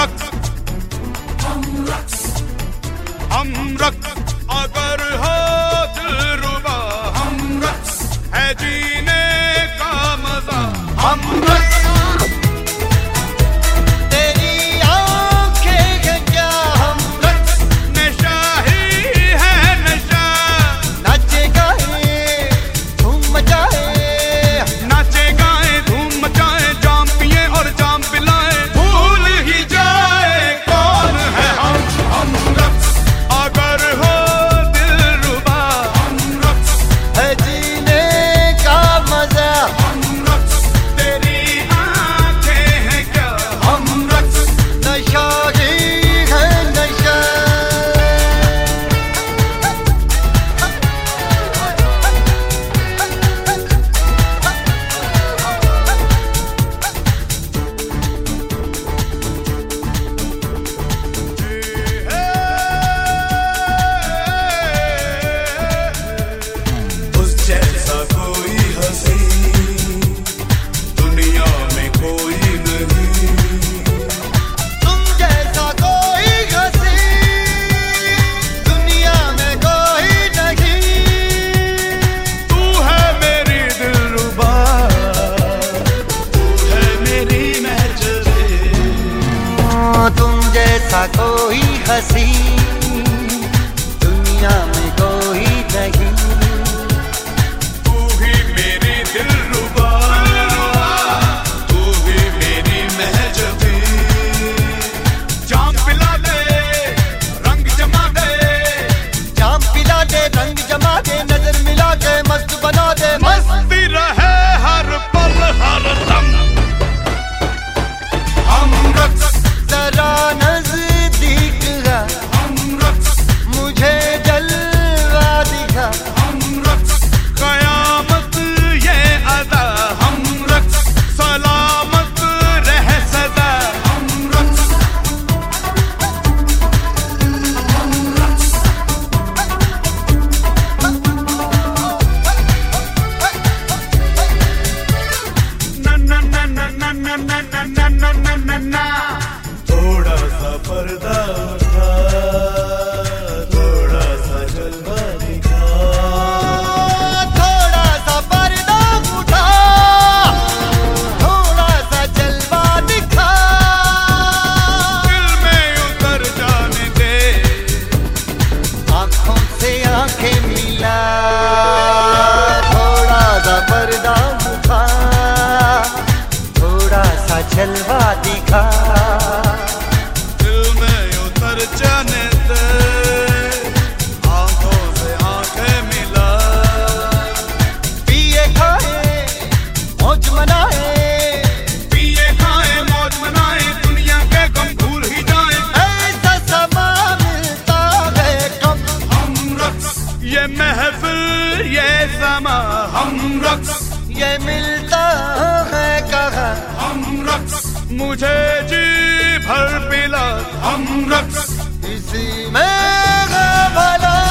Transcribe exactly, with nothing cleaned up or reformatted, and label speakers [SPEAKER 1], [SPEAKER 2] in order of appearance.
[SPEAKER 1] रक्स हम रक्स हम रक्स अगर हो दिलरुबा हम रक्स है जीने का मजा हम रक्स
[SPEAKER 2] तेरी आंखें है क्या हम
[SPEAKER 1] रक्स नशा ही है नशा
[SPEAKER 2] नाचे गाए धूम मचाए
[SPEAKER 1] नाचे गाए धूम मचाए जाम पिए और जाम पिलाए भूल ही जाए कौन है हम हम रक्स अगर हो दिलरुबा हम रक्स
[SPEAKER 2] है जीने का मजा
[SPEAKER 1] हम रक्स तेरी आंखें हैं क्या हम रक्स
[SPEAKER 2] नशा ही है नशा
[SPEAKER 1] उस जैसा कोई हंसी दुनिया में कोई नहीं
[SPEAKER 2] तुम जैसा कोई हंसी दुनिया में कोई नहीं
[SPEAKER 1] तू है मेरी दिलरुबा तू है मेरी महजबी
[SPEAKER 2] तुम जैसा कोई हंसी दुनिया में कोई नहीं
[SPEAKER 1] तू ही मेरी दिलरुबा तू ही मेरी महजबी जाम पिला दे रंग जमा दे
[SPEAKER 2] जाम पिला दे रंग जमा दे नजर मिला के मस्त बना दे मस्त
[SPEAKER 1] मस्ती रहे हर पल हर दम हम रक्स
[SPEAKER 2] जरा नजदीक आ
[SPEAKER 1] हम रक्स
[SPEAKER 2] मुझे जलवा दिखा
[SPEAKER 1] हम रक्स कयामत ये अदा हम रक्स सलामत रह सदा हम रक्स हम रक्स ना ना ना ना ना ना ना ना ना ना ना ना ना थोड़ा सा पर्दा उठा थोड़ा सा जलवा दिखा
[SPEAKER 2] थोड़ा सा पर्दा उठा थोड़ा सा जलवा दिखा
[SPEAKER 1] दिल में उतर जाने दे
[SPEAKER 2] आंखों से आंखें मिला थोड़ा सा पर्दा उठा थोड़ा सा जलवा दिखा
[SPEAKER 1] दिल में उतर जाने दे आंखों से आंखें मिला
[SPEAKER 2] पिए खाए मौज मनाए
[SPEAKER 1] पिए खाए मौज मनाए दुनिया के गम भूल ही जाए
[SPEAKER 2] ऐसा समा मिलता है कब
[SPEAKER 1] हम रक्स ये महफिल ये समा हम रक्स
[SPEAKER 2] ये मिलता है कहाँ
[SPEAKER 1] हम रक्स मुझे जी भर पिला हम रक्स
[SPEAKER 2] इसी में है भला